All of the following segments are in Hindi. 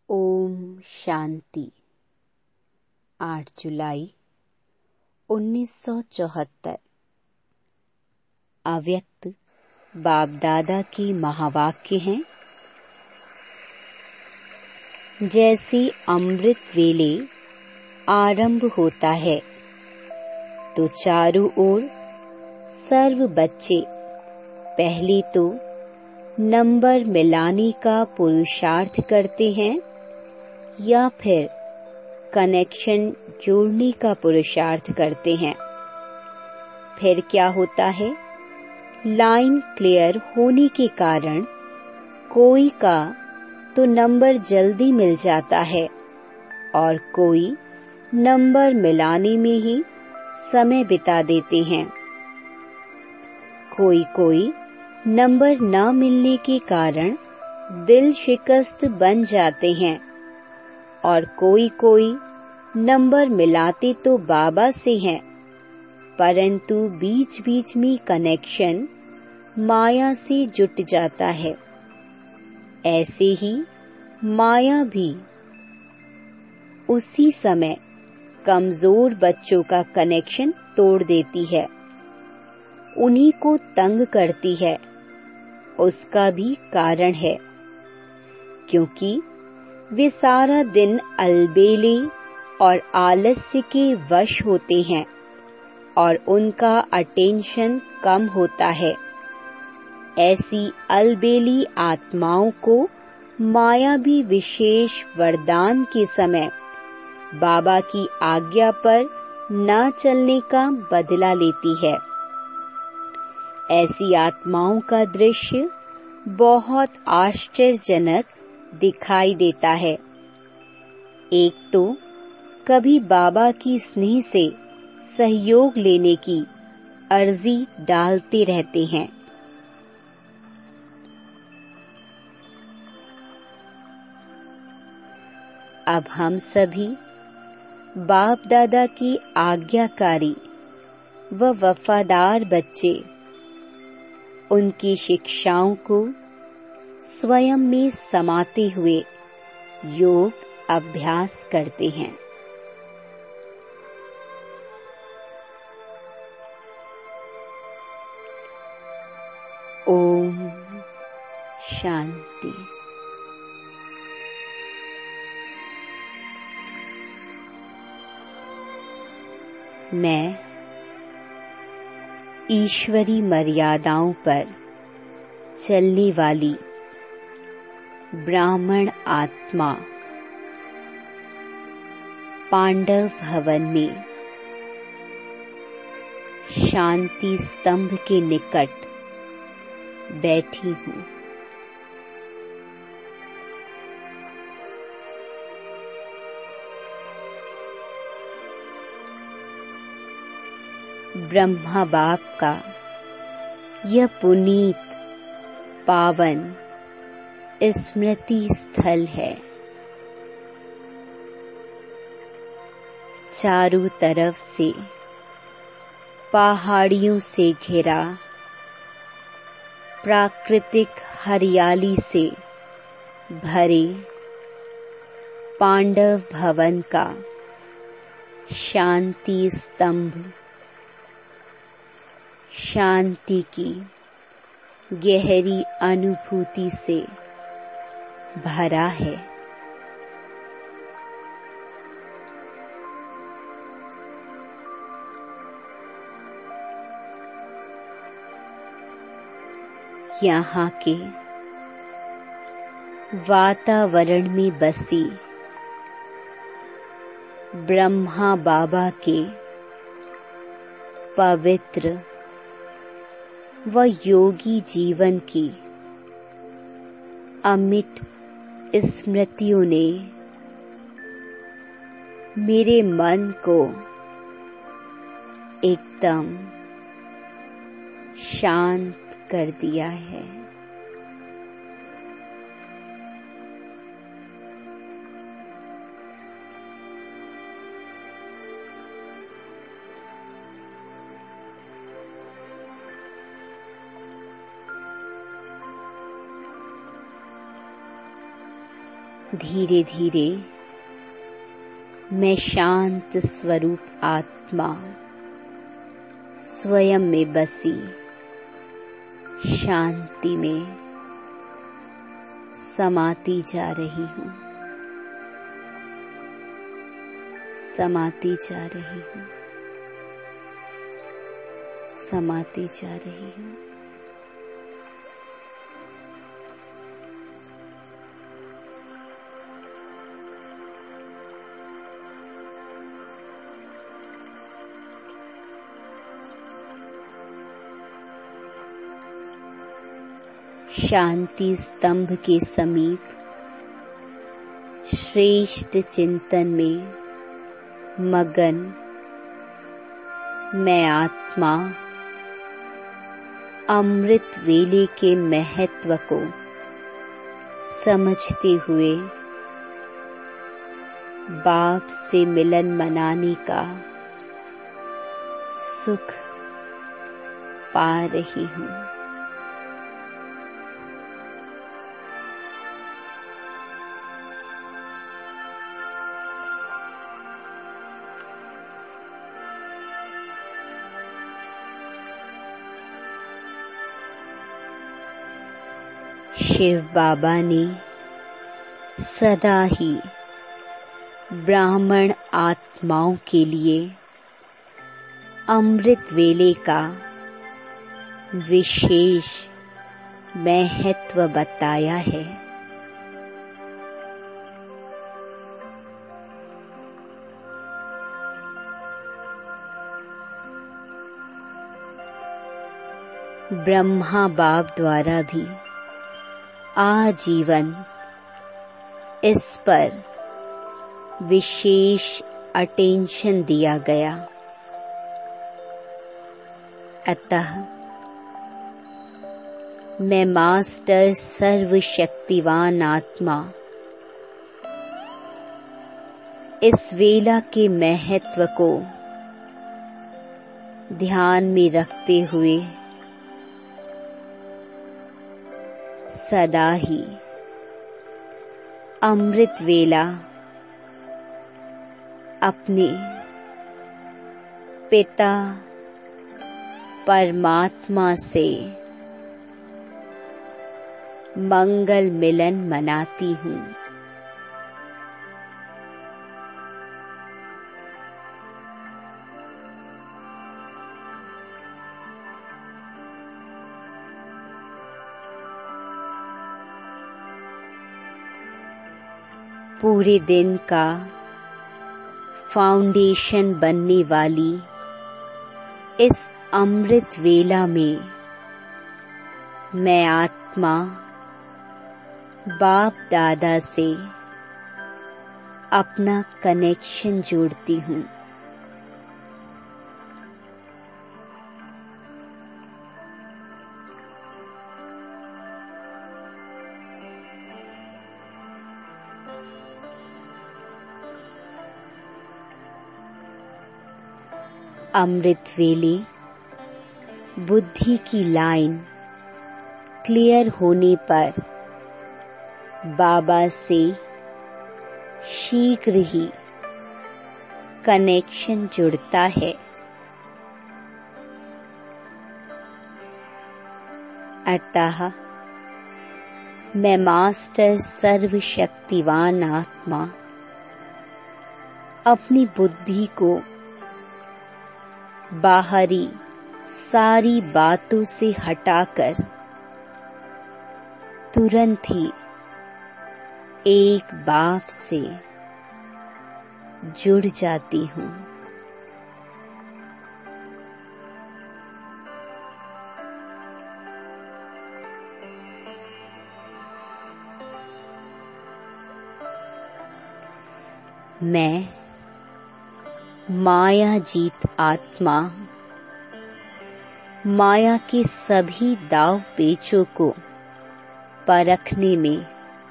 ओम शांति। 8 जुलाई 1974। अव्यक्त बाप दादा की महावाक्य हैं। जैसे अमृत वेले आरंभ होता है तो चारों ओर सर्व बच्चे पहले तो नंबर मिलाने का पुरुषार्थ करते हैं या फिर कनेक्शन जोड़ने का पुरुषार्थ करते हैं। फिर क्या होता है, लाइन क्लियर होने के कारण कोई का तो नंबर जल्दी मिल जाता है और कोई नंबर मिलाने में ही समय बिता देते हैं। कोई नंबर न मिलने के कारण दिल शिकस्त बन जाते हैं और कोई नंबर मिलाते तो बाबा से हैं, परंतु बीच बीच में कनेक्शन माया से जुट जाता है। ऐसे ही माया भी उसी समय कमजोर बच्चों का कनेक्शन तोड़ देती है, उन्हीं को तंग करती है। उसका भी कारण है, क्योंकि वे सारा दिन अलबेले और आलस्य के वश होते हैं और उनका अटेंशन कम होता है। ऐसी अलबेली आत्माओं को माया भी विशेष वरदान के समय बाबा की आज्ञा पर न चलने का बदला लेती है। ऐसी आत्माओं का दृश्य बहुत आश्चर्यजनक दिखाई देता है। एक तो कभी बाबा की स्नेह से सहयोग लेने की अर्जी डालते रहते हैं। अब हम सभी बाप दादा की आज्ञाकारी व वफादार बच्चे उनकी शिक्षाओं को स्वयं में समाते हुए योग अभ्यास करते हैं। ओम शांति। मैं ईश्वरी मर्यादाओं पर चलने वाली ब्राह्मण आत्मा पांडव भवन में शांति स्तंभ के निकट बैठी हूँ। ब्रह्मा बाप का यह पुनीत पावन स्मृति स्थल है। चारों तरफ से पहाड़ियों से घिरा प्राकृतिक हरियाली से भरे पांडव भवन का शांति स्तंभ शांति की गहरी अनुभूति से भरा है। यहाँ के वातावरण में बसी ब्रह्मा बाबा के पवित्र व योगी जीवन की अमिट स्मृतियों ने मेरे मन को एकदम शांत कर दिया है। धीरे धीरे मैं शांत स्वरूप आत्मा स्वयं में बसी शांति में समाती जा रही हूँ, समाती जा रही हूँ, समाती जा रही हूँ। शांति स्तंभ के समीप श्रेष्ठ चिंतन में मगन मैं आत्मा अमृत वेले के महत्व को समझते हुए बाप से मिलन मनाने का सुख पा रही हूँ। शिव बाबा ने सदा ही ब्राह्मण आत्माओं के लिए अमृत वेले का विशेष महत्व बताया है। ब्रह्मा बाप द्वारा भी आजीवन इस पर विशेष अटेंशन दिया गया। अतः मैं मास्टर सर्वशक्तिवान आत्मा इस वेला के महत्व को ध्यान में रखते हुए सदा ही अमृत वेला अपने पिता परमात्मा से मंगल मिलन मनाती हूँ। पूरे दिन का फाउंडेशन बनने वाली इस अमृत वेला में मैं आत्मा बाप दादा से अपना कनेक्शन जोड़ती हूँ। अमृत वेले बुद्धि की लाइन क्लियर होने पर बाबा से शीघ्र ही कनेक्शन जुड़ता है। अतः मैं मास्टर सर्वशक्तिवान आत्मा अपनी बुद्धि को बाहरी सारी बातों से हटाकर तुरंत ही एक बाप से जुड़ जाती हूँ। मैं माया जीत आत्मा माया के सभी दाव पेचों को परखने में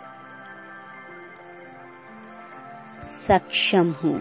सक्षम हूँ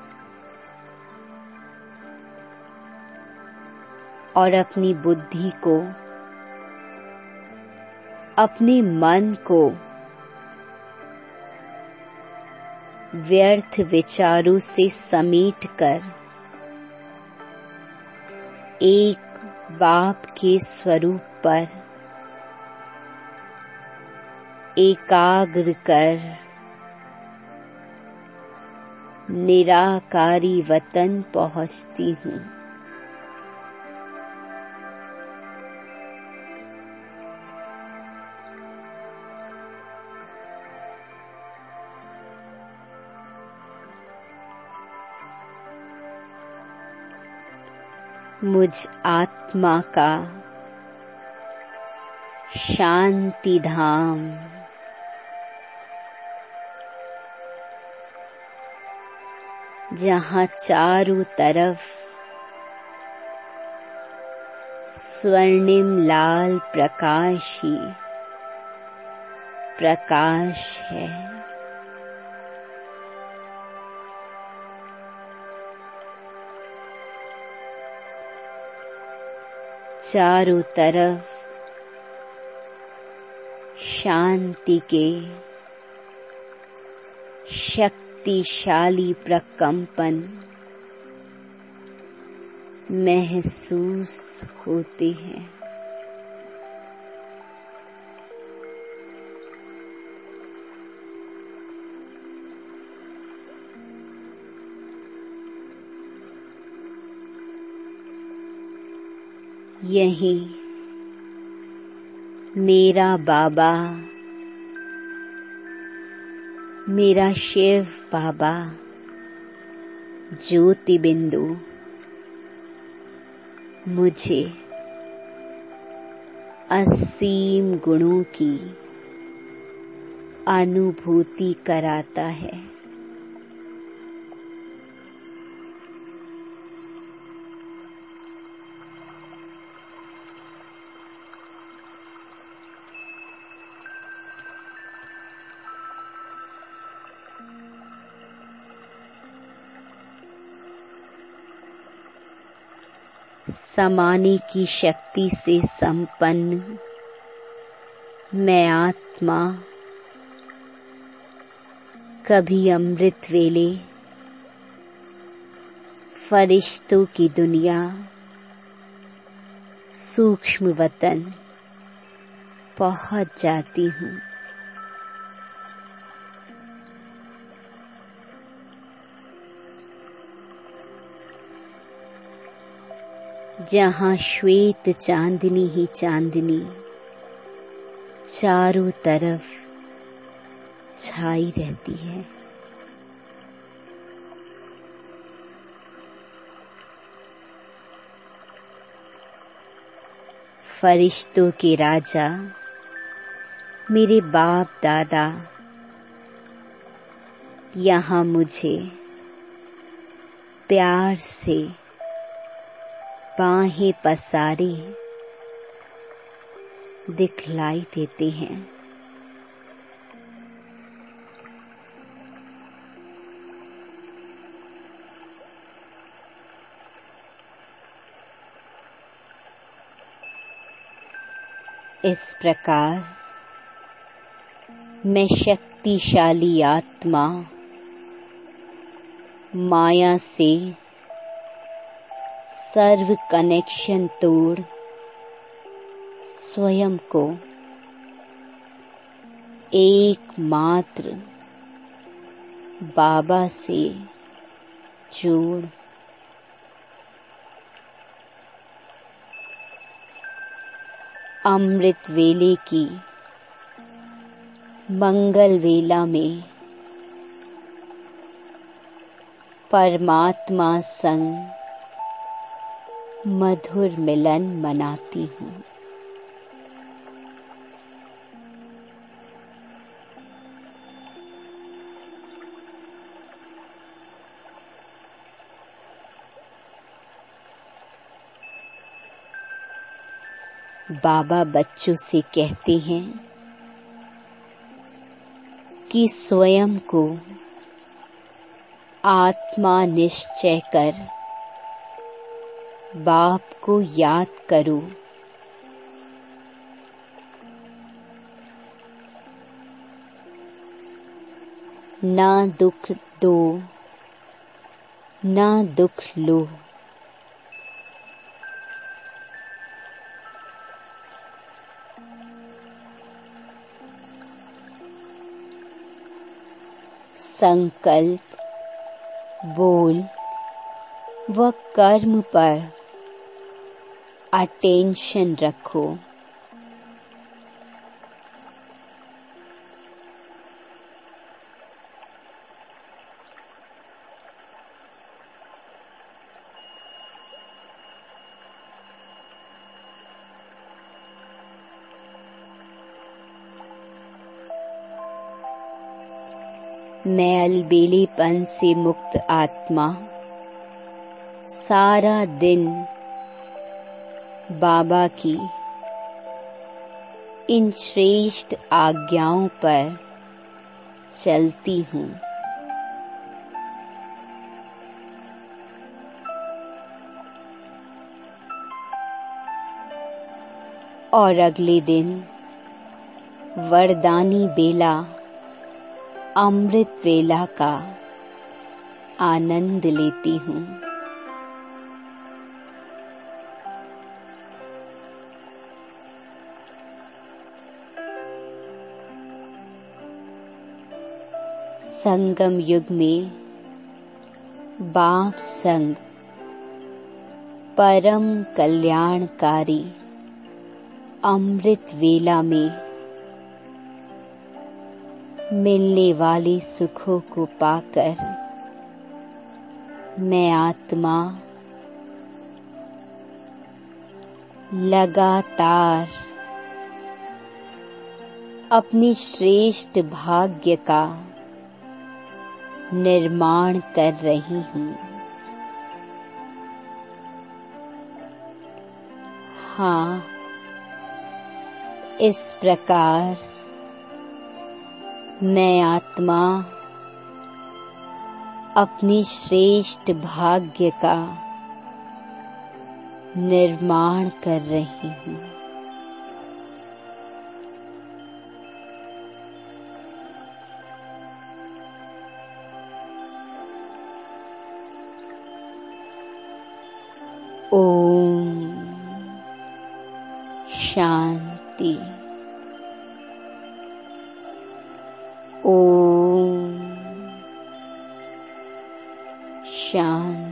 और अपनी बुद्धि को, अपने मन को व्यर्थ विचारों से समेटकर एक बाप के स्वरूप पर एकाग्र कर निराकारी वतन पहुँचती हूँ। मुझ आत्मा का शांति धाम जहाँ चारों तरफ स्वर्णिम लाल प्रकाश ही प्रकाश है। चारों तरफ शांति के शक्तिशाली प्रकंपन महसूस होते हैं। यही मेरा बाबा, मेरा शिव बाबा ज्योति बिंदु मुझे असीम गुणों की अनुभूति कराता है। समाने की शक्ति से संपन्न मैं आत्मा कभी अमृत वेले फरिश्तों की दुनिया सूक्ष्म वतन पहुंच जाती हूँ। जहाँ श्वेत चांदनी ही चांदनी चारों तरफ छाई रहती है। फरिश्तों के राजा मेरे बाप दादा यहाँ मुझे प्यार से बाहें पसारे दिखलाई देते हैं। इस प्रकार मैं शक्तिशाली आत्मा माया से सर्व कनेक्शन तोड़ स्वयं को एकमात्र बाबा से जोड़ अमृत वेले की मंगल वेला में परमात्मा संग मधुर मिलन मनाती हूँ। बाबा बच्चों से कहते हैं कि स्वयं को आत्मा निश्चय कर बाप को याद करो। ना दुख दो, ना दुख लो। संकल्प, बोल व कर्म पर अटेंशन रखो। मैं अलबेलेपन से मुक्त आत्मा सारा दिन बाबा की इन श्रेष्ठ आज्ञाओं पर चलती हूँ। और अगले दिन वरदानी बेला अमृत वेला का आनंद लेती हूँ। संगम युग में बाप संग परम कल्याणकारी अमृत वेला में मिलने वाले सुखों को पाकर मैं आत्मा लगातार अपने श्रेष्ठ भाग्य का निर्माण कर रही हूँ। हाँ, इस प्रकार मैं आत्मा अपने श्रेष्ठ भाग्य का निर्माण कर रही हूँ। ओम शांति। ओम शांति।